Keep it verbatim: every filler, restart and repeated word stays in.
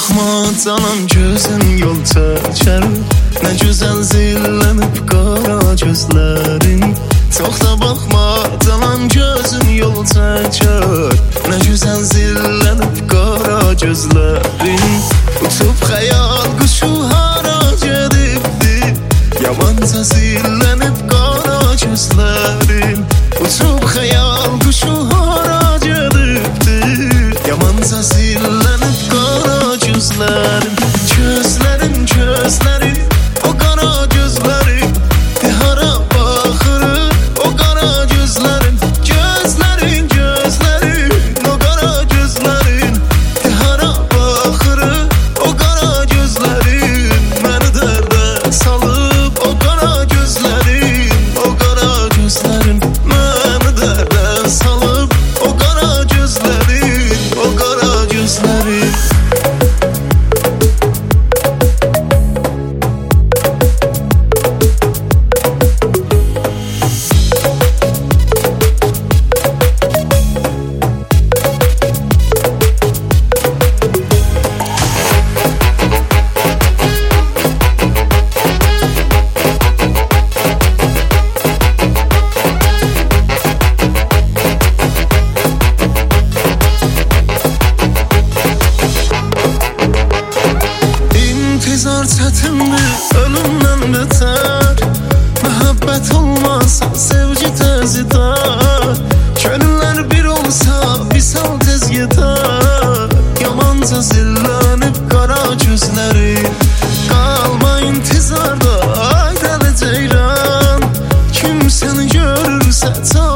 bakma canım, gözün yol çəkər. Nə gözəl zillənib qara gözlərin. Çox da baxma canım, gözün yol çəkər. Nə gözəl zillənib qara gözlərin. Uçub xəyal quşu hara gedibdi, yamanca zillənib qara gözlərin. Uçub xəyal quşu hara gedibdi, yamanca zillənib qara gözlərin. Gözlərin, gözlərin, o qara gözlərin, de hara baxırır o qara gözlərin. Gözlərin, gözlərin, o qara gözlərin, de hara baxırır o qara gözlərin. Məni dərdə salıb o qara gözlərin, o qara gözlərin. Məni dərdə salıb o qara gözlərin, o qara gözlərin. İntizar çətindir, ölümdən betər. Məhəbbət olmasa sevgi tez idər. Könüllər bir olsa visal tez yetər. Yamanca zillənib qara gözləri. Qalma intizarda, ay dəli ceyran. Kim səni görürsə çal